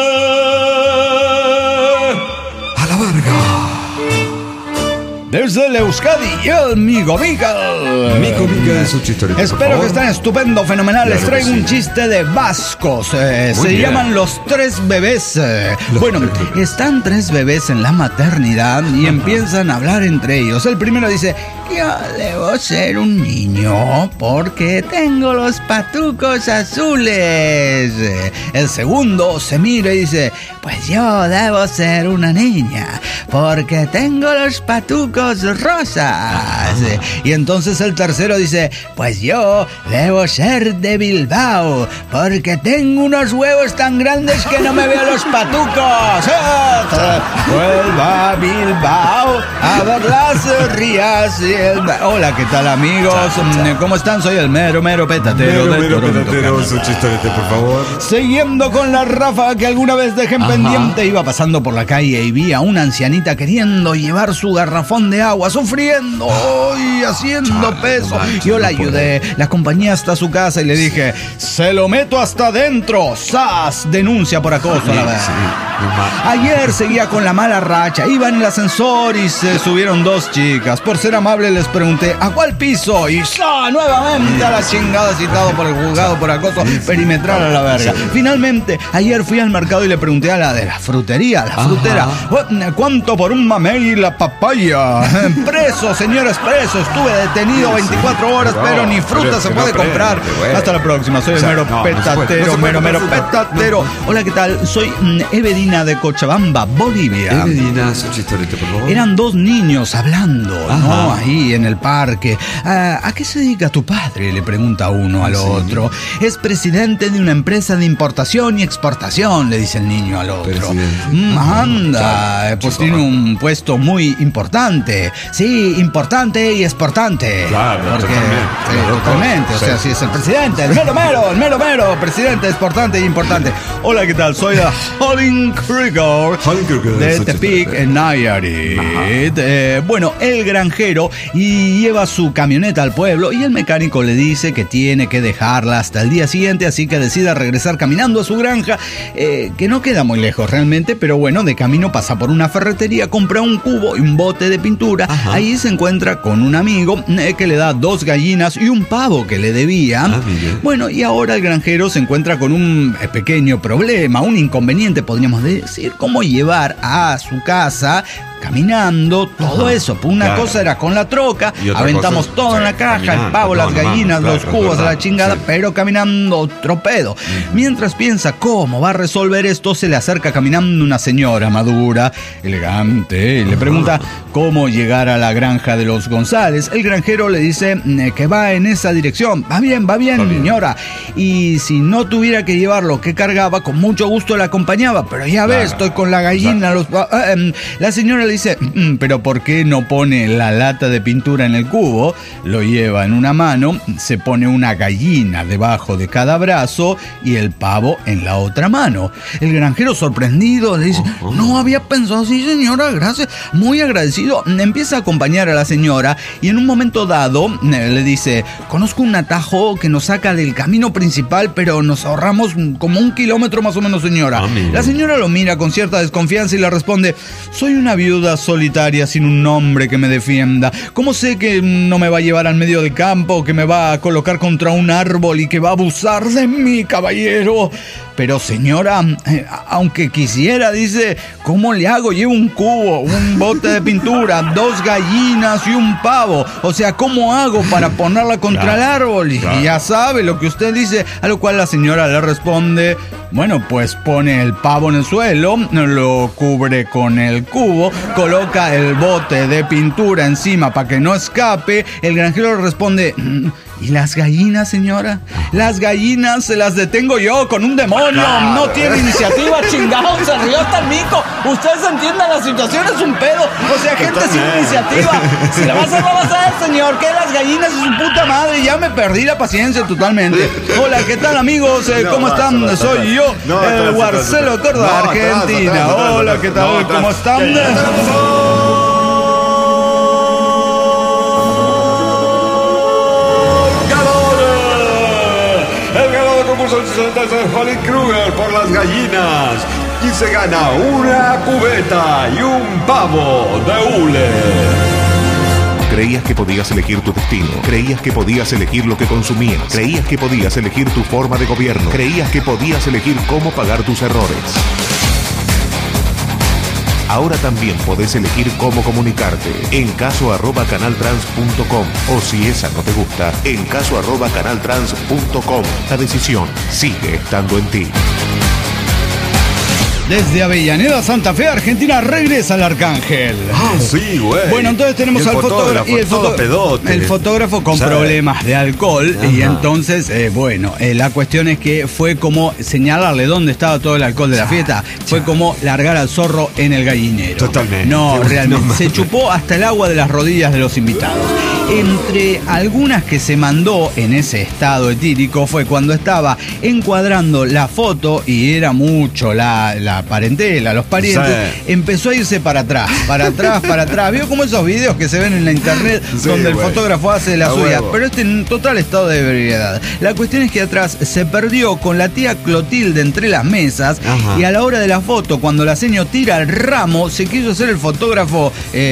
Desde el Euskadi y el Mico Mica es un chiste. Espero que estén estupendo, fenomenal. Les traigo un chiste de vascos. Se llaman Los Tres Bebés. Están 3 bebés en la maternidad y empiezan a hablar entre ellos. El primero dice: yo debo ser un niño porque tengo los patucos azules. El segundo se mira y dice: pues yo debo ser una niña porque tengo los patucos rosas. Y entonces el tercero dice: pues yo debo ser de Bilbao porque tengo unos huevos tan grandes que no me veo los patucos. Vuelva a Bilbao a ver las rías. Hola, ¿qué tal, amigos? ¿Cómo están? Soy el mero petatero del Toronto. Su chistorete, por favor. Siguiendo con la ráfaga que alguna vez dejé en pendiente, iba pasando por la calle y vi a una ancianita queriendo llevar su garrafón galón de agua, sufriendo y haciendo peso. Yo la ayudé, la acompañé hasta su casa y le dije, se lo meto hasta adentro. ¡Sas! Denuncia por acoso, la verdad. Ayer seguía con la mala racha, iba en el ascensor y se subieron 2 chicas. Por ser amable les pregunté, ¿a cuál piso? Y nuevamente a la chingada, citado por el juzgado por acoso perimetral a la verga. Finalmente, ayer fui al mercado y le pregunté a la de la frutería, la frutera, ¿cuánto por un mamey y la papaya? Preso, señores, preso. Estuve detenido 24 horas, pero ni fruta se puede comprar. Hasta la próxima. Soy el mero petatero, mero petatero. Hola, ¿qué tal? Soy Evedina de Cochabamba, Bolivia. Evedina, su chistorete, por favor. Eran 2 niños hablando, ¿no? Ahí en el parque. ¿A qué se dedica tu padre? Le pregunta uno al otro. Es presidente de una empresa de importación y exportación, le dice el niño al otro. Anda, pues tiene un puesto muy importante. Sí, importante y exportante. Claro, porque, totalmente. O sea, si es el presidente, el mero, presidente, exportante y importante. Hola, ¿qué tal? Soy Holling Krieger de Tepic, en Nayarit. Bueno, el granjero lleva su camioneta al pueblo y el mecánico le dice que tiene que dejarla hasta el día siguiente, así que decide regresar caminando a su granja, que no queda muy lejos realmente, pero bueno, de camino pasa por una ferretería, compra un cubo y un bote de pintura. Ahí se encuentra con un amigo que le da 2 gallinas y un pavo que le debía. Bueno, y ahora el granjero se encuentra con un pequeño problema, un inconveniente, podríamos decir, cómo llevar a su casa caminando, todo eso. Una cosa era con la troca, aventamos todo en la caja, el pavo, las gallinas, los cubos, la chingada, pero caminando otro pedo. Mientras piensa cómo va a resolver esto, se le acerca caminando una señora madura, elegante, y le pregunta cómo llegar a la granja de los González. El granjero le dice que va en esa dirección. Va bien, señora. Y si no tuviera que llevar lo que cargaba, con mucho gusto la acompañaba, pero ya ves, estoy con la gallina. La señora le dice, pero ¿por qué no pone la lata de pintura en el cubo? Lo lleva en una mano, se pone una gallina debajo de cada brazo y el pavo en la otra mano. El granjero, sorprendido, le dice, no había pensado así, señora, gracias, muy agradecido. Empieza a acompañar a la señora y en un momento dado le dice, conozco un atajo que nos saca del camino principal, pero nos ahorramos como 1 kilómetro más o menos, señora. La señora lo mira con cierta desconfianza y le responde, soy una viuda solitaria sin un hombre que me defienda. ¿Cómo sé que no me va a llevar al medio del campo, que me va a colocar contra un árbol y que va a abusar de mí, caballero? Pero señora, aunque quisiera, dice, ¿cómo le hago? Llevo un cubo, un bote de pintura, 2 gallinas y un pavo. O sea, ¿cómo hago para ponerla contra el árbol? Y ya sabe lo que usted dice. A lo cual la señora le responde, bueno, pues pone el pavo en el suelo, lo cubre con el cubo, coloca el bote de pintura encima para que no escape. El granjero le responde, ¿y las gallinas, señora? Las gallinas se las detengo yo con un demonio. No tiene iniciativa, chingado, se rió hasta el mico. Ustedes entiendan, la situación es un pedo. O sea, gente sin iniciativa. Si la va a hacer, la va a hacer, señor. Que las gallinas y su puta madre. Ya me perdí la paciencia totalmente. Hola, ¿qué tal, amigos? ¿Cómo están? Soy yo, Marcelo Corda, Argentina. Hola, ¿qué tal? ¿Cómo están? De Holling Krieger por las gallinas y se gana una cubeta y un pavo de hule. Creías que podías elegir tu destino. Creías que podías elegir lo que consumías. Creías que podías elegir tu forma de gobierno. Creías que podías elegir cómo pagar tus errores. Ahora también podés elegir cómo comunicarte. En caso@canaltrans.com, o si esa no te gusta, en caso@canaltrans.com. La decisión sigue estando en ti. Desde Avellaneda, Santa Fe, Argentina, regresa el Arcángel. Ah, sí, güey. Bueno, entonces tenemos al fotógrafo. Y el fotógrafo con problemas de alcohol. Ajá. Y entonces, la cuestión es que fue como señalarle dónde estaba todo el alcohol de la fiesta. Fue como largar al zorro en el gallinero. Totalmente. No, realmente. Se chupó hasta el agua de las rodillas de los invitados. Entre algunas que se mandó en ese estado etírico fue cuando estaba encuadrando la foto y era mucho la parentela, los parientes, empezó a irse para atrás. ¿Vio como esos videos que se ven en la internet donde el fotógrafo hace la suya? Pero en total estado de ebriedad. La cuestión es que atrás se perdió con la tía Clotilde entre las mesas. Y a la hora de la foto, cuando la seño tira el ramo, se quiso hacer el fotógrafo,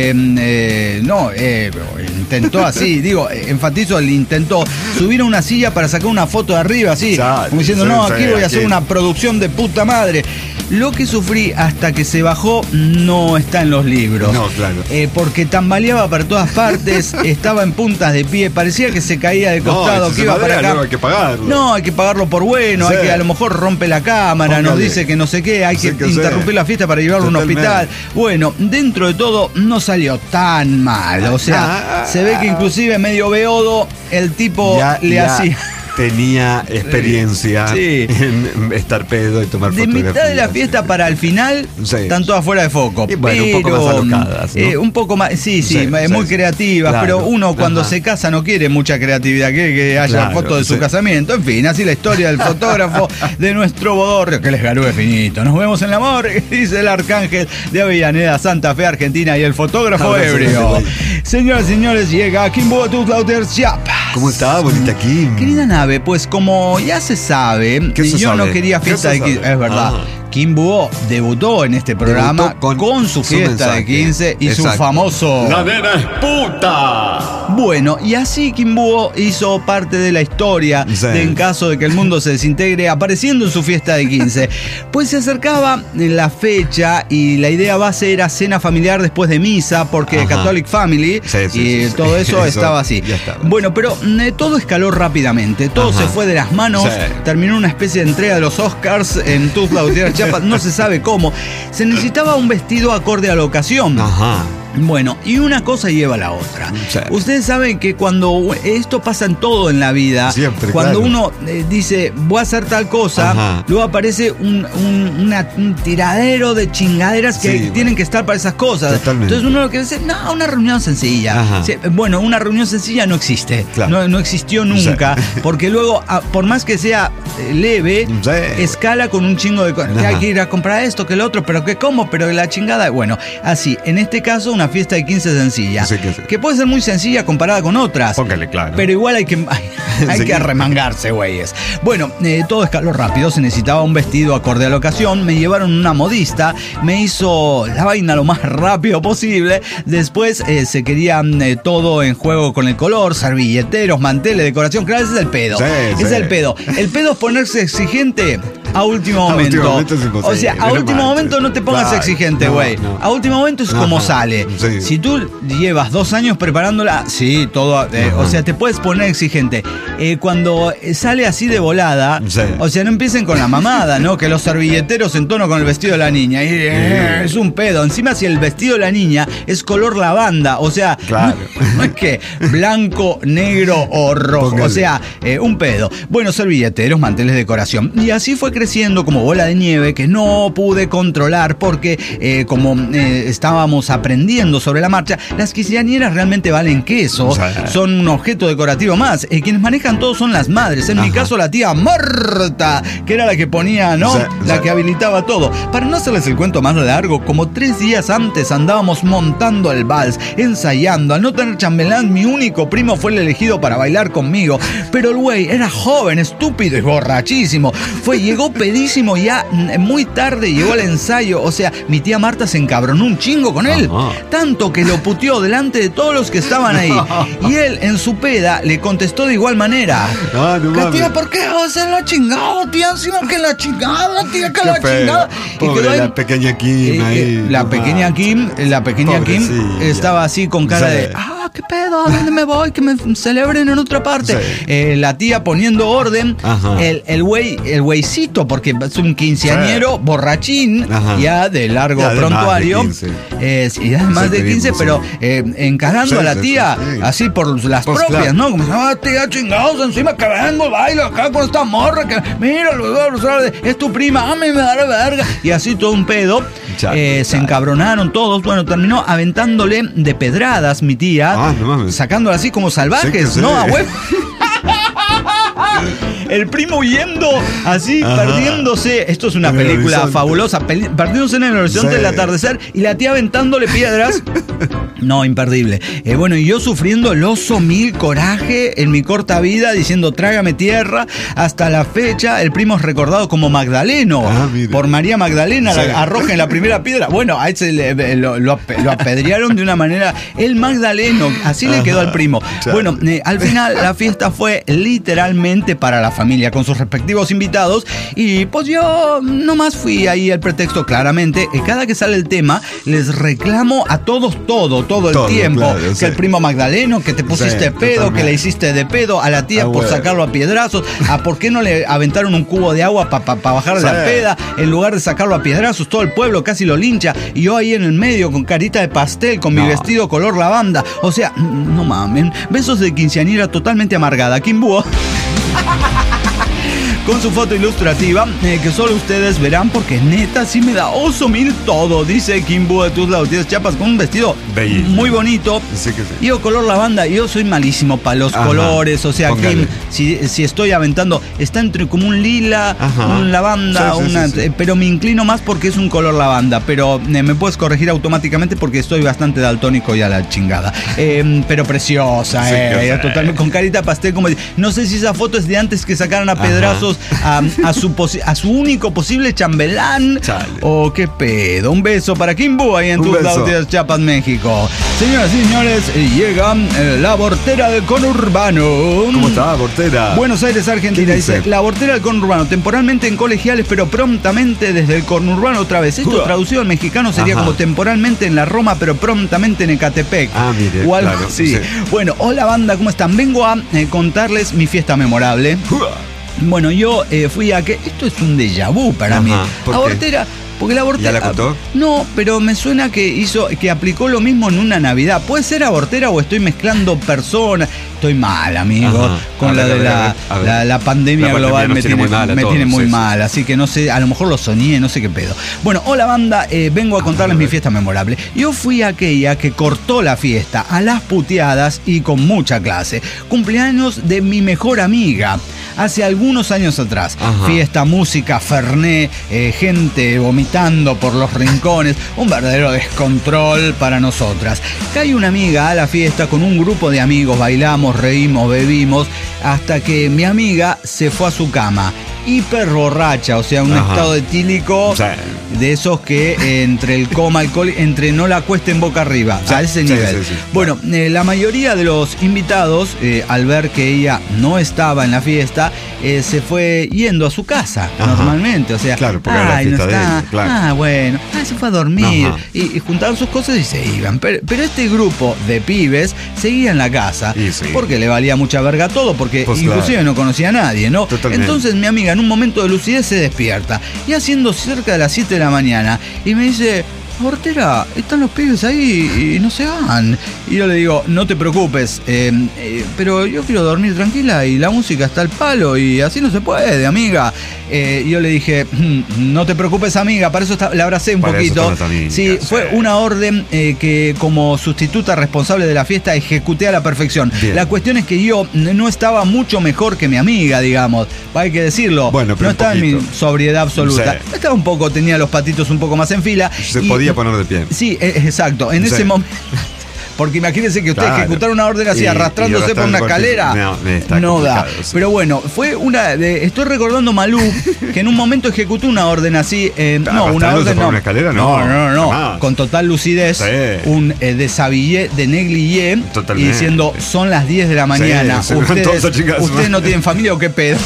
intentó así, enfatizo el intentó subir a una silla para sacar una foto de arriba, así, como diciendo, aquí voy a hacer una producción de puta madre. Lo que sufrí hasta que se bajó no está en los libros. No, claro. Porque tambaleaba para todas partes, estaba en puntas de pie, parecía que se caía de costado, que iba para acá. No, hay que pagarlo. No, hay que pagarlo por bueno, hay que a lo mejor rompe la cámara, nos dice que no sé qué, hay que interrumpir la fiesta para llevarlo a un hospital. Bueno, dentro de todo no salió tan mal. O sea, se ve que inclusive medio beodo el tipo hacía. Tenía experiencia en estar pedo y tomar fotografías. De mitad de la fiesta para el final, están todas fuera de foco. Y bueno, un poco más alocadas, ¿no? Un poco más, muy creativas, claro, pero uno cuando se casa no quiere mucha creatividad, quiere que haya fotos de su casamiento. En fin, así la historia del fotógrafo de nuestro bodorrio, que les garúe finito. Nos vemos en el amor, dice el arcángel de Avellaneda, Santa Fe, Argentina, y el fotógrafo ebrio. Señoras y señores, llega Kimbo Tutlauter Chiapas. ¿Cómo está, bonita Kim? Querida nave, pues como ya se sabe, no quería fiesta de 15, es verdad. Kim Búho debutó en este programa con su fiesta de 15 y su famoso ¡La nena es puta! Bueno, y así Kim Búho hizo parte de la historia en caso de que el mundo se desintegre, apareciendo en su fiesta de 15. Pues se acercaba la fecha y la idea base era cena familiar después de misa, porque Catholic Family y todo eso estaba así. Bueno, pero todo escaló rápidamente, todo se fue de las manos, terminó una especie de entrega de los Oscars en Tutlauter Chiapas. No se sabe cómo. Se necesitaba un vestido acorde a la ocasión. Bueno, y una cosa lleva a la otra. Ustedes saben que cuando esto pasa en todo en la vida, siempre, cuando uno dice voy a hacer tal cosa, luego aparece un tiradero de chingaderas que tienen que estar para esas cosas. Totalmente. Entonces uno lo que dice, no, una reunión sencilla. Bueno, una reunión sencilla no existe. No existió nunca. Porque luego, por más que sea leve, escala con un chingo de cosas. Hay que ir a comprar esto, que lo otro, pero que cómo, pero la chingada. Bueno, así, en este caso, una fiesta de 15 sencilla, que puede ser muy sencilla comparada con otras. Póngale, claro. Pero igual hay que arremangarse, güeyes. Bueno, todo escaló rápido, se necesitaba un vestido acorde a la ocasión, me llevaron una modista, me hizo la vaina lo más rápido posible, después se querían todo en juego con el color, servilleteros, manteles, decoración, claro, ese es el pedo. El pedo es ponerse exigente a último momento. O sea, a último momento no te pongas exigente, güey. A último momento es como sale. Si tú llevas 2 años preparándola, todo, o sea, te puedes poner exigente. Cuando sale así de volada, o sea, no empiecen con la mamada, ¿no? Que los servilleteros en tono con el vestido de la niña. Es un pedo. Encima, si el vestido de la niña es color lavanda, o sea, no es que blanco, negro o rojo. Póngale. O sea, un pedo. Bueno, servilleteros, manteles de decoración. Y así fue creciendo como bola de nieve que no pude controlar porque como estábamos aprendiendo sobre la marcha, las quinceañeras realmente valen queso, son un objeto decorativo más. Quienes manejan todo son las madres. En mi caso, la tía Marta, que era la que ponía, ¿no? La que habilitaba todo. Para no hacerles el cuento más largo, como 3 días antes andábamos montando el vals, ensayando. Al no tener chambelán, mi único primo fue el elegido para bailar conmigo. Pero el güey era joven, estúpido y borrachísimo. Llegó pedísimo ya muy tarde, llegó al ensayo. O sea, mi tía Marta se encabronó un chingo con él. Tanto que lo puteó delante de todos los que estaban ahí. Y él, en su peda, le contestó de igual manera. Tía, ¿por qué vas a la chingada, tía? Encima que la chingada, tía, que la chingada. Y quedó la pequeña Kim ahí. La pequeña Kim estaba así con cara de ¿qué pedo? ¿A dónde me voy? Que me celebren en otra parte. La tía poniendo orden. El güeycito, porque es un quinceañero borrachín, ya de largo prontuario. Y además de 15, pero encarando a la tía así por las propias, ¿no? Como, tía, chingados, encima que vengo, bailo acá con esta morra, que mira, es tu prima, me da la verga. Y así todo un pedo. Se encabronaron todos. Bueno, terminó aventándole de pedradas mi tía, sacándola así como salvajes, ¿no? A huevo. El primo huyendo, así, perdiéndose. Esto es una película fabulosa. Perdiéndose en el horizonte del atardecer y la tía aventándole piedras. No, imperdible. Bueno, y yo sufriendo el oso mil coraje en mi corta vida, diciendo trágame tierra. Hasta la fecha, el primo es recordado como Magdaleno. Por María Magdalena, arrojen la primera piedra. Bueno, a ese lo apedrearon de una manera. El Magdaleno, así le quedó al primo. Bueno, al final la fiesta fue literalmente para la familia, con sus respectivos invitados. Y pues yo nomás fui ahí al pretexto, claramente. Cada que sale el tema, les reclamo a todos todo el tiempo. Claro, que el primo Magdaleno, que te pusiste pedo, que le hiciste de pedo a la tía por sacarlo a piedrazos. ¿Por qué no le aventaron un cubo de agua para bajar la peda? En lugar de sacarlo a piedrazos, todo el pueblo casi lo lincha. Y yo ahí en el medio, con carita de pastel, con mi vestido color lavanda. O sea, no mamen. Besos de quinceañera totalmente amargada. Kimbuo. Con su foto ilustrativa, que solo ustedes verán porque neta sí me da oso mil todo, dice Kimbu de Tuzla Gutiérrez Chiapas, con un vestido muy bonito. Sí que sí. Yo color lavanda, yo soy malísimo para los colores, o sea, que si estoy aventando, está entre como un lila, un lavanda, pero me inclino más porque es un color lavanda, pero me puedes corregir automáticamente porque estoy bastante daltónico y a la chingada. Pero preciosa, totalmente, con carita de pastel, como no sé si esa foto es de antes que sacaran a pedrazos a su único posible chambelán. Oh, qué pedo. Un beso para Kimbu ahí en Tuzla Gutiérrez Chiapas, México. Señoras y señores, llega la Vortera del Conurbano. ¿Cómo está, Vortera? Buenos Aires, Argentina. Dice, la Vortera del Conurbano, temporalmente en colegiales, pero prontamente desde el Conurbano otra vez. Esto traducido al mexicano sería como temporalmente en la Roma, pero prontamente en Ecatepec. Mire, o algo así. Bueno, hola banda, ¿cómo están? Vengo a contarles mi fiesta memorable. Bueno, yo fui a que... Esto es un déjà vu para mí. ¿Por qué? Vortera, porque la Vortera... ¿Ya la contó? No, pero me suena que aplicó lo mismo en una Navidad. ¿Puede ser a Vortera o estoy mezclando personas? Estoy mal, amigo. Con la pandemia global me tiene muy mal. Así que no sé, a lo mejor lo soñé, no sé qué pedo. Bueno, hola banda, vengo a contarles mi fiesta memorable. Yo fui aquella que cortó la fiesta a las puteadas y con mucha clase. Cumpleaños de mi mejor amiga. Hace algunos años atrás. Fiesta, música, ferné, gente vomitando por los rincones. Un verdadero descontrol para nosotras. Cae una amiga a la fiesta con un grupo de amigos. Bailamos, reímos, bebimos. Hasta que mi amiga se fue a su cama. Hiper borracha, o sea, un estado etílico de esos que entre el coma, alcohol, entre no la acuesten boca arriba, a ese nivel. Bueno, la mayoría de los invitados, al ver que ella no estaba en la fiesta, se fue yendo a su casa, normalmente, o sea, claro, porque era la fiesta no de ella, claro. Bueno, se fue a dormir, y juntaron sus cosas y se iban, pero este grupo de pibes seguía en la casa, porque le valía mucha verga todo, porque pues inclusive no conocía a nadie, ¿no? Totalmente. Entonces mi amiga en un momento de lucidez se despierta y haciendo cerca de las 7 de la mañana y me dice, Vortera, están los pibes ahí y no se van. Y yo le digo, no te preocupes, pero yo quiero dormir tranquila y la música está al palo y así no se puede, amiga. Yo le dije, no te preocupes, amiga, para eso la abracé un poquito. Sí, fue una orden que como sustituta responsable de la fiesta ejecuté a la perfección. Bien. La cuestión es que yo no estaba mucho mejor que mi amiga, digamos, hay que decirlo. Bueno, pero no estaba en mi sobriedad absoluta. Estaba un poco, tenía los patitos un poco más en fila. Se podía poner de pie. Sí, exacto. En ese momento. Porque imagínense que usted ejecutar una orden así arrastrándose por una escalera no da. Sí. Pero bueno, fue estoy recordando Malú que en un momento ejecutó una orden así. No, una orden no. Una escalera, no. Con total lucidez, un deshabillé de negligé y diciendo son las 10 de la mañana. ¿Ustedes no tienen familia o qué pedo?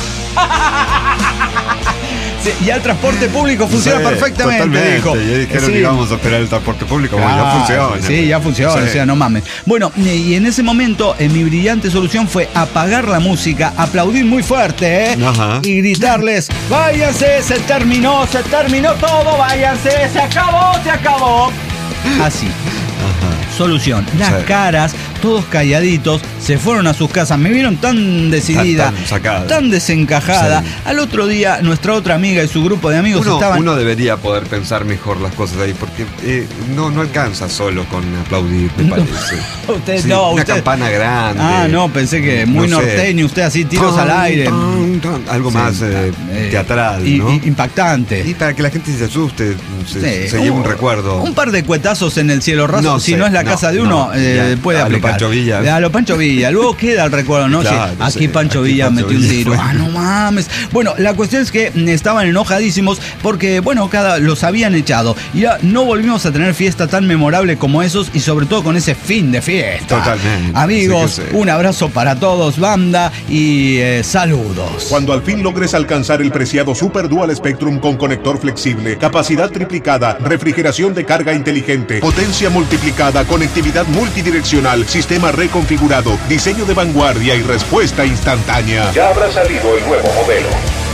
Ya el transporte público funciona perfectamente, totalmente. Dijo. Y dijeron que íbamos a esperar el transporte público, ya funciona. Sí, ya funciona, o sea, no mames. Bueno, y en ese momento, mi brillante solución fue apagar la música, aplaudir muy fuerte, y gritarles, váyanse, se terminó todo, váyanse, se acabó. Así. Solución. Las caras todos calladitos, se fueron a sus casas. Me vieron tan decidida, tan desencajada. Sí. Al otro día, nuestra otra amiga y su grupo de amigos estaban... Uno debería poder pensar mejor las cosas ahí, porque no alcanza solo con aplaudir, me parece. Una campana grande. No, pensé que muy norteño, usted así, tiros al aire. Algo más teatral, ¿no? Impactante. Y para que la gente se asuste, se lleve un recuerdo. Un par de cuetazos en el cielo raso, si no es la casa de uno, puede aplicar. A lo Pancho Villa. A lo Pancho Villa. Luego queda el recuerdo, ¿no? Claro, aquí Pancho Villa metió un tiro. No mames. Bueno, la cuestión es que estaban enojadísimos porque, bueno, los habían echado. Y ya no volvimos a tener fiesta tan memorable como esos y sobre todo con ese fin de fiesta. Totalmente. Amigos, un abrazo para todos, banda, y saludos. Cuando al fin logres alcanzar el preciado Super Dual Spectrum con conector flexible, capacidad triplicada, refrigeración de carga inteligente, potencia multiplicada, conectividad multidireccional, sistema reconfigurado, diseño de vanguardia y respuesta instantánea. Ya habrá salido el nuevo modelo.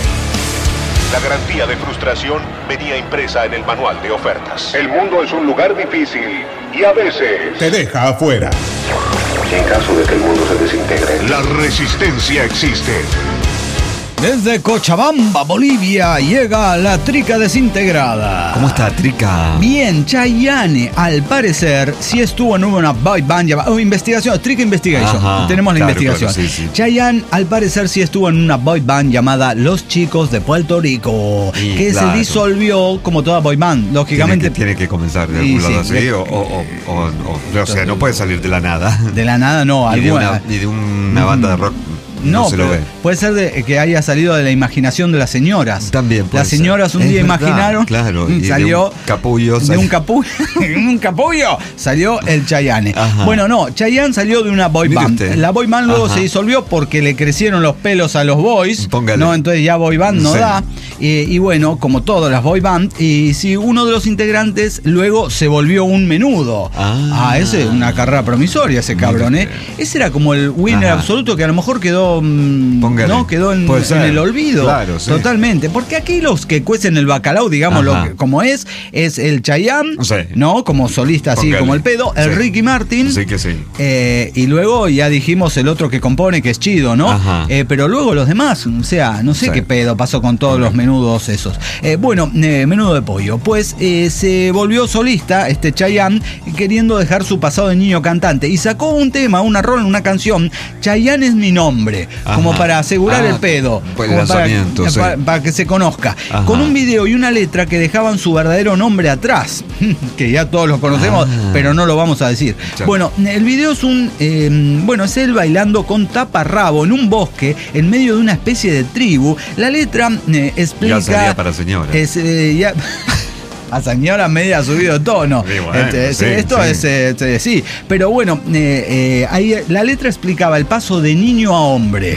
La garantía de frustración venía impresa en el manual de ofertas. El mundo es un lugar difícil y a veces te deja afuera. En caso de que el mundo se desintegre, la resistencia existe. Desde Cochabamba, Bolivia, llega la Trica Desintegrada. ¿Cómo está, Trica? Bien, Chayanne, al parecer, sí estuvo en una boy band llamada... investigación, Trica Investigation. Ajá, tenemos la investigación. Claro, sí. Chayanne, al parecer, sí estuvo en una boy band llamada Los Chicos de Puerto Rico, que se disolvió como toda boy band, lógicamente. Tiene que comenzar de algún lado así, o sea, no puede salir de la nada. De la nada, no. Y de una banda de rock. No se lo ve. Puede ser que haya salido de la imaginación de las señoras. También puede Las señoras ser. Un día imaginaron. Claro, y salió. De un capullo salió el Chayanne. Ajá. Bueno, no, Chayanne salió de una boy band. La boy band luego se disolvió porque le crecieron los pelos a los boys. Póngale. No, entonces ya boy band no da. Y bueno, como todas las boy band. Y si uno de los integrantes luego se volvió un menudo. Ese es una carrera promisoria, ese cabrón, Ese era como el winner absoluto que a lo mejor quedó quedó en el olvido. Claro, sí. Totalmente. Porque aquí los que cuecen el bacalao, digamos, como es el Chayanne, ¿no? Como solista, así como el pedo, el Ricky Martin. Sí que sí. Y luego ya dijimos el otro que compone, que es Chido, ¿no? Pero luego los demás, o sea, no sé qué pedo pasó con todos los menudos esos. Menudo de pollo. Pues se volvió solista, este Chayanne, queriendo dejar su pasado de niño cantante. Y sacó un tema, una canción, Chayanne es mi nombre. Como para asegurar el pedo. Para que se conozca. Con un video y una letra que dejaban su verdadero nombre atrás. Que ya todos lo conocemos, pero no lo vamos a decir. Bueno, el video es es él bailando con taparrabo en un bosque, en medio de una especie de tribu. La letra explica... Ya sería para señora. A señora media subido de tono. Pero bueno, ahí la letra explicaba el paso de niño a hombre.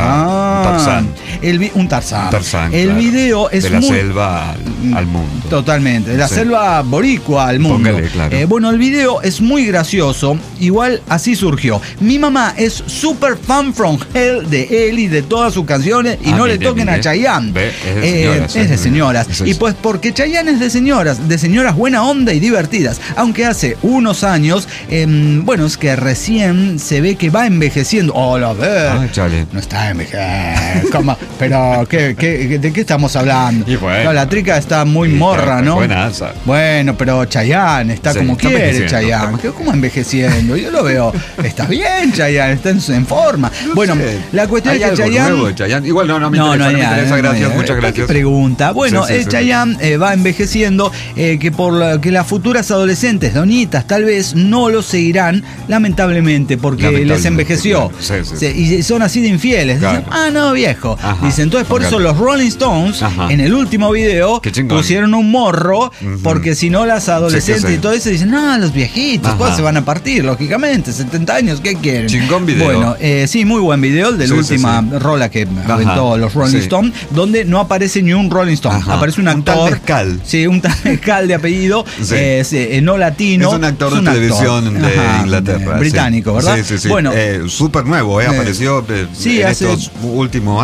Un Tarzán. El video es de la selva al mundo. Totalmente, de la selva boricua al mundo. Póngale, claro. El video es muy gracioso. Igual así surgió. Mi mamá es super fan from hell de él y de todas sus canciones. Y no le toquen a Chayanne. Es de señoras. Y pues porque Chayanne es de señoras buena onda y divertidas. Aunque hace unos años, es que recién se ve que va envejeciendo. No está envejeciendo. Pero, ¿de qué estamos hablando? La Trica está muy morra, ¿no? Buenaza. Bueno, pero Chayanne está como quiere, Chayanne. ¿Cómo envejeciendo? Yo lo veo. Está bien, Chayanne, está en forma. La cuestión es que Chayanne. Igual no me interesa, gracias, muchas gracias. Pregunta. Chayanne va envejeciendo, que las futuras adolescentes, donitas, tal vez no lo seguirán, lamentablemente, porque les envejeció. Y son así de infieles. Dicen, no, viejo. Dicen, entonces por eso los Rolling Stones, en el último video, pusieron un morro, porque si no las adolescentes y todo eso dicen, los viejitos, pues se van a partir, lógicamente, 70 años, ¿qué quieren? Chingón video. Bueno, muy buen video, el de la última rola que aventó los Rolling Stones, donde no aparece ni un Rolling Stone, aparece un actor. Un tal Mezcal. Un tal Mezcal de apellido, no latino. Es un actor de televisión de Inglaterra. Británico, ¿verdad? Sí. Bueno, súper nuevo, apareció en estos últimos años.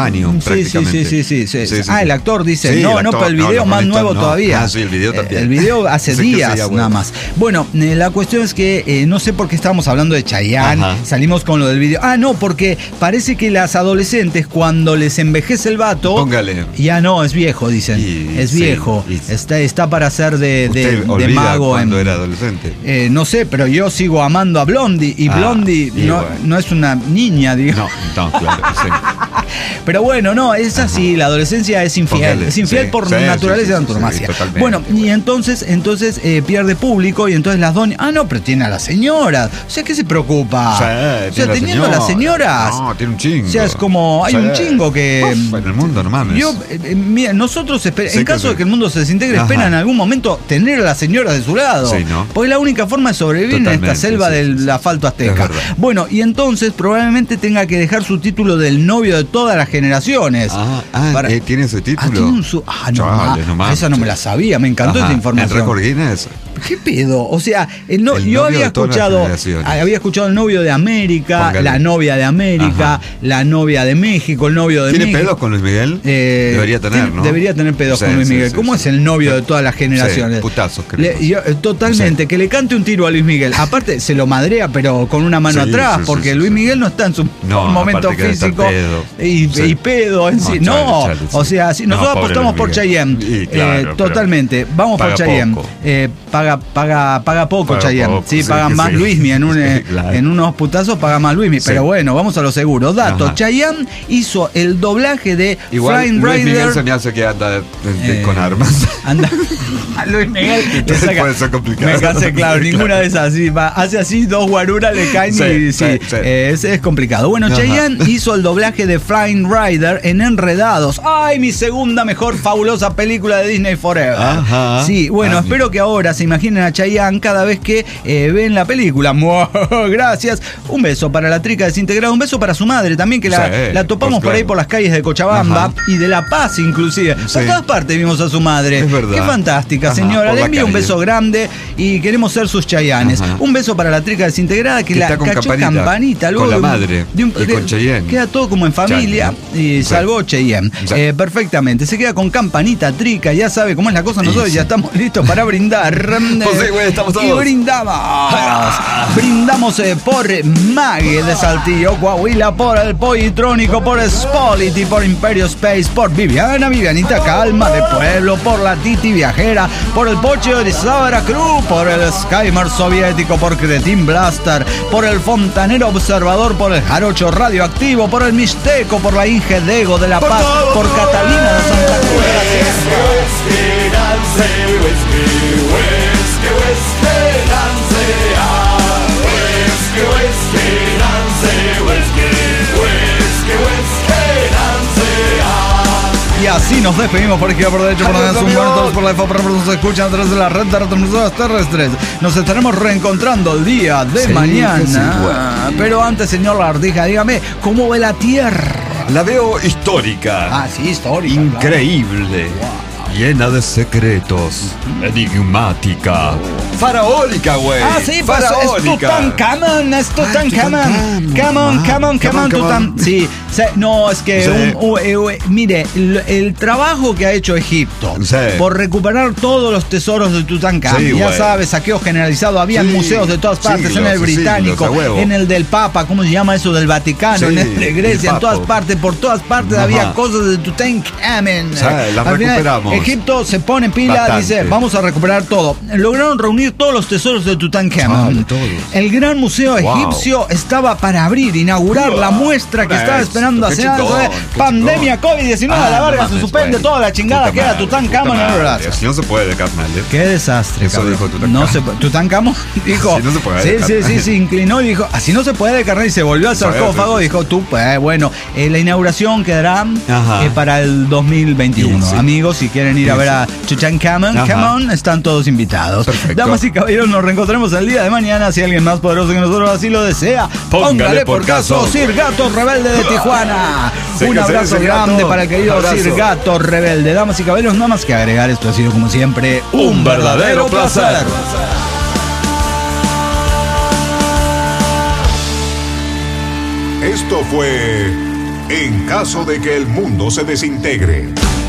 prácticamente. Sí. El actor dice, no, pero el video más nuevo todavía. Sí, el video también. El video hace días nada más. Bueno, la cuestión es que no sé por qué estábamos hablando de Chayanne, salimos con lo del video. No, porque parece que las adolescentes cuando les envejece el vato, póngale. Ya no, es viejo, dicen. Es viejo. Está para ser de mago. Cuando era adolescente. No sé, pero yo sigo amando a Blondie y Blondie no es una niña, digamos. No, claro, sí. Pero bueno, no, es así, la adolescencia es infiel. Es infiel por naturaleza y antonomasia. Bueno, y entonces pierde público y entonces las doñas, no, pero tiene a las señoras. O sea, ¿qué se preocupa? O sea, teniendo a las señoras. No, tiene un chingo. O sea, es como, hay un chingo que... en el mundo, no mames. Mira, nosotros, en caso de que el mundo se desintegre, esperan en algún momento tener a las señoras de su lado. Sí, ¿no? Porque es la única forma de sobrevivir en esta selva del asfalto azteca. Bueno, y entonces probablemente tenga que dejar su título del novio de todas las generaciones. ¿Tiene ese título? Esa no me la sabía, me encantó esta información. ¿El récord Guinness? ¿Qué pedo? O sea, yo había escuchado el novio de América, la novia de América, la novia de México, el novio de México. ¿Tiene pedos con Luis Miguel? Debería tener, ¿no? Debería tener pedos con Luis Miguel. ¿Cómo es el novio de todas las generaciones? Putazos, creo. Totalmente, que le cante un tiro a Luis Miguel. Aparte, se lo madrea, pero con una mano atrás, porque Luis Miguel no está en su momento físico y pedo en sí. O sea, si nosotros apostamos por Chayanne, totalmente. Vamos por Chayanne. Paga poco Chayanne. Paga más Luismi. En unos putazos paga más Luismi. Pero bueno, vamos a lo seguro. Chayanne hizo el doblaje de Flying Rider. Luis Miguel se me hace que anda con armas. Luis Miguel puede ser complicado. Me cansé, claro, ninguna de esas. Hace así, dos guaruras le caen es complicado. Bueno, Chayanne hizo el doblaje de Flying Rider en Enredados. ¡Ay, mi segunda mejor fabulosa película de Disney Forever! Sí, bueno, espero que ahora se imaginen a Chayanne cada vez que ven la película. Gracias. Un beso para la trica desintegrada, un beso para su madre también, que la topamos por ahí por las calles de Cochabamba y de La Paz inclusive. Por todas partes vimos a su madre. Es verdad. Qué fantástica, señora. Le envío un beso grande y queremos ser sus Chayannes. Un beso para la trica desintegrada que la cachó campanita luego con la madre y con Chayanne. Queda todo como en familia y salvó Chayanne. Perfectamente. Se queda con campanita, trica, ya sabe cómo es la cosa. Nosotros ya estamos listos para brindar. Estamos todos. Y brindamos por Mague de Saltillo, Coahuila, por el Poitrónico, por Spolity, por Imperio Space, por Vivianita Calma de Pueblo, por la Titi Viajera, por el Pocho de Sabra Cruz, por el Skymer soviético, por Cretin Blaster, por el Fontanero Observador, por el Jarocho Radioactivo, por el Mixteco, por la Inge Dego de La Paz, por Catalina de Santa Cruz. Y así nos despedimos por izquierda, por derecho, por donde es un todos por la FO, por nos escuchan a través de la red de retransmisoras terrestres. Nos estaremos reencontrando el día de mañana. Pero antes, señor Lardija, dígame, ¿cómo ve la Tierra? La veo histórica. Sí, histórica. Increíble. Wow. Llena de secretos, enigmática, faraólica, güey. Sí, faraólica. Es Tutankamón, Tutankamón. Sí, no, es que, mire, el trabajo que ha hecho Egipto por recuperar todos los tesoros de Tutankamón, ya sabes, saqueo generalizado, había museos de todas partes, en el británico, en el del Papa, ¿cómo se llama eso? Del Vaticano, en el de Grecia, en todas partes, por todas partes había cosas de Tutankamón. Las recuperamos. Egipto se pone en pila, dice, vamos a recuperar todo. Lograron reunir todos los tesoros de Tutankamón. El gran museo egipcio estaba para inaugurar la muestra que estaba esperando hace años. Pandemia COVID-19, la verga, se suspende toda la chingada que era Tutankamón. Si no se puede, carnal. Qué desastre. Eso dijo Tutankamón. No se puede. Tutankamón dijo, no se puede. Sí, se inclinó y dijo, así no se puede, carnal, y se volvió al sarcófago. Dijo, bueno, la inauguración quedará para el 2021. Amigos, si quieren ir a ver a Tutankamón, están todos invitados. Perfecto. Damas y caballeros, nos reencontraremos el día de mañana. Si alguien más poderoso que nosotros así lo desea, póngale por caso Sir Gato Rebelde de Tijuana. Un abrazo grande para el querido Sir Gato Rebelde. Damas y caballeros, nada más que agregar, esto ha sido como siempre un verdadero placer. Esto fue en caso de que el mundo se desintegre.